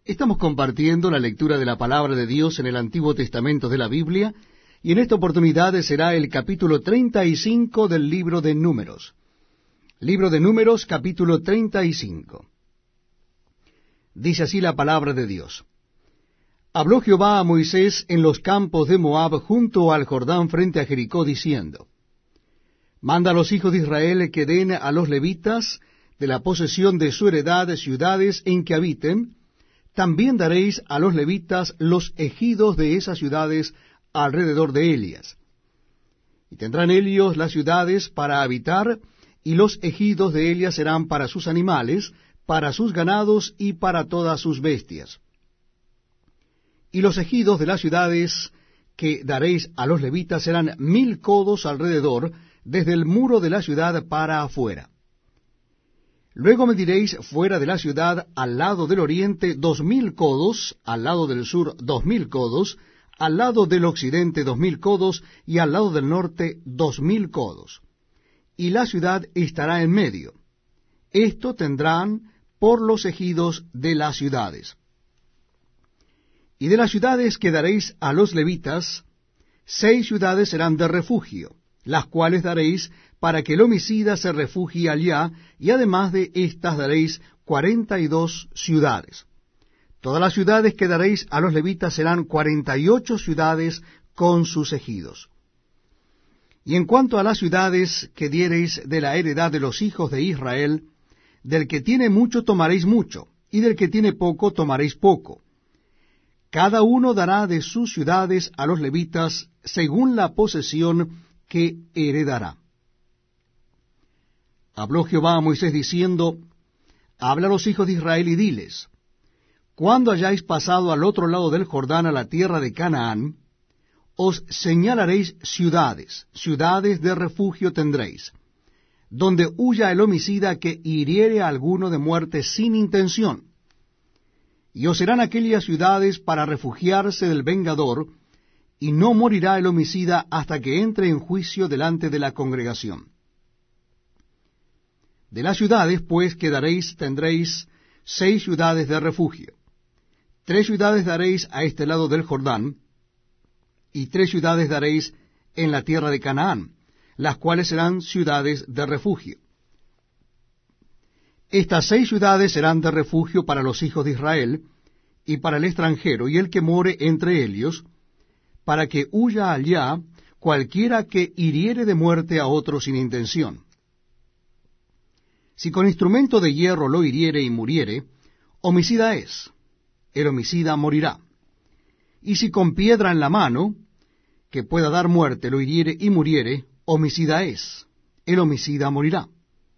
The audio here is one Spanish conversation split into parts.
Estamos compartiendo la lectura de la palabra de Dios en el Antiguo Testamento de la Biblia, y en esta oportunidad será el capítulo 35 del libro de Números. Libro de Números, capítulo 35. Dice así la palabra de Dios. Habló Jehová a Moisés en los campos de Moab junto al Jordán frente a Jericó, diciendo, Manda a los hijos de Israel que den a los levitas de la posesión de su heredad ciudades en que habiten. También daréis a los levitas los ejidos de esas ciudades alrededor de ellas. Y tendrán ellos las ciudades para habitar, y los ejidos de ellas serán para sus animales, para sus ganados y para todas sus bestias. Y los ejidos de las ciudades que daréis a los levitas serán 1000 codos alrededor, desde el muro de la ciudad para afuera. Luego mediréis fuera de la ciudad al lado del oriente 2000 codos, al lado del sur 2000 codos, al lado del occidente 2000 codos, y al lado del norte 2000 codos. Y la ciudad estará en medio. Esto tendrán por los ejidos de las ciudades. Y de las ciudades que daréis a los levitas, 6 ciudades serán de refugio, las cuales daréis para que el homicida se refugie allá, y además de estas daréis 42 ciudades. Todas las ciudades que daréis a los levitas serán 48 ciudades con sus ejidos. Y en cuanto a las ciudades que diereis de la heredad de los hijos de Israel, del que tiene mucho tomaréis mucho, y del que tiene poco tomaréis poco. Cada uno dará de sus ciudades a los levitas según la posesión que heredará. Habló Jehová a Moisés diciendo, Habla a los hijos de Israel y diles, Cuando hayáis pasado al otro lado del Jordán a la tierra de Canaán, os señalaréis ciudades, ciudades de refugio tendréis, donde huya el homicida que hiriere a alguno de muerte sin intención. Y os serán aquellas ciudades para refugiarse del vengador, y no morirá el homicida hasta que entre en juicio delante de la congregación. De las ciudades, pues, que daréis, tendréis 6 ciudades de refugio. 3 ciudades daréis a este lado del Jordán, y 3 ciudades daréis en la tierra de Canaán, las cuales serán ciudades de refugio. Estas 6 ciudades serán de refugio para los hijos de Israel, y para el extranjero, y el que more entre ellos, para que huya allá cualquiera que hiriere de muerte a otro sin intención. Si con instrumento de hierro lo hiriere y muriere, homicida es, el homicida morirá. Y si con piedra en la mano, que pueda dar muerte, lo hiriere y muriere, homicida es, el homicida morirá.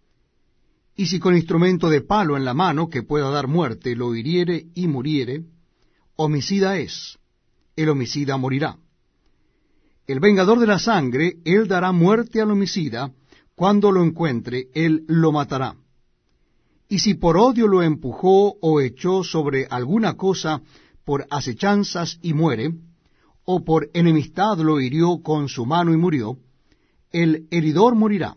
Y si con instrumento de palo en la mano, que pueda dar muerte, lo hiriere y muriere, homicida es, el homicida morirá. El vengador de la sangre, él dará muerte al homicida, cuando lo encuentre, él lo matará. Y si por odio lo empujó o echó sobre alguna cosa por asechanzas y muere, o por enemistad lo hirió con su mano y murió, el heridor morirá.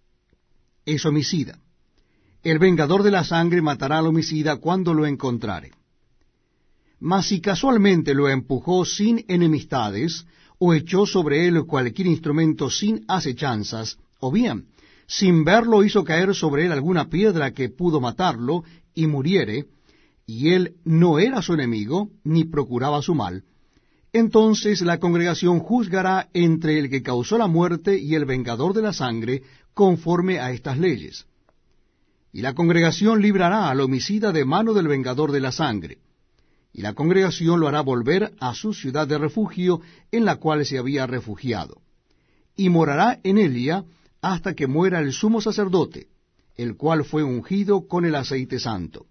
Es homicida. El vengador de la sangre matará al homicida cuando lo encontrare. Mas si casualmente lo empujó sin enemistades, o echó sobre él cualquier instrumento sin asechanzas, o bien, sin verlo hizo caer sobre él alguna piedra que pudo matarlo, y muriere, y él no era su enemigo, ni procuraba su mal, entonces la congregación juzgará entre el que causó la muerte y el vengador de la sangre, conforme a estas leyes. Y la congregación librará al homicida de mano del vengador de la sangre, y la congregación lo hará volver a su ciudad de refugio en la cual se había refugiado, y morará en ella hasta que muera el sumo sacerdote, el cual fue ungido con el aceite santo.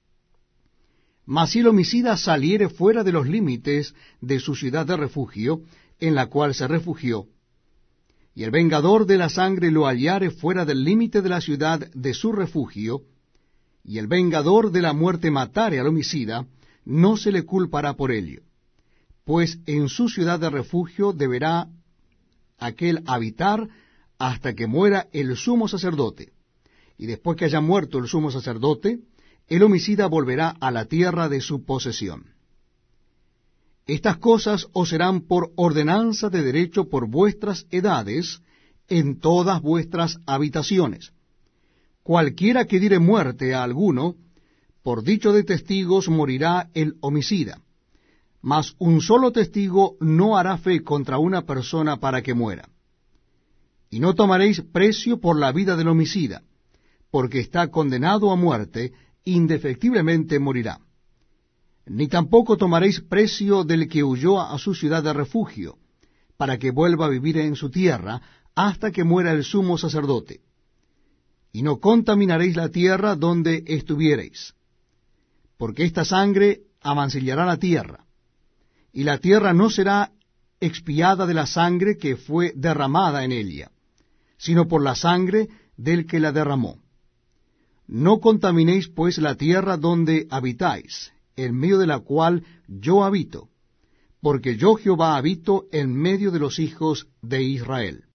Mas si el homicida saliere fuera de los límites de su ciudad de refugio, en la cual se refugió, y el vengador de la sangre lo hallare fuera del límite de la ciudad de su refugio, y el vengador de la muerte matare al homicida, no se le culpará por ello, pues en su ciudad de refugio deberá aquel habitar hasta que muera el sumo sacerdote, y después que haya muerto el sumo sacerdote, el homicida volverá a la tierra de su posesión. Estas cosas os serán por ordenanza de derecho por vuestras edades en todas vuestras habitaciones. Cualquiera que diere muerte a alguno, por dicho de testigos morirá el homicida. Mas un solo testigo no hará fe contra una persona para que muera. Y no tomaréis precio por la vida del homicida, porque está condenado a muerte, indefectiblemente morirá. Ni tampoco tomaréis precio del que huyó a su ciudad de refugio, para que vuelva a vivir en su tierra, hasta que muera el sumo sacerdote. Y no contaminaréis la tierra donde estuviereis, porque esta sangre amancillará la tierra, y la tierra no será expiada de la sangre que fue derramada en ella, sino por la sangre del que la derramó. No contaminéis pues la tierra donde habitáis, en medio de la cual yo habito, porque yo Jehová habito en medio de los hijos de Israel.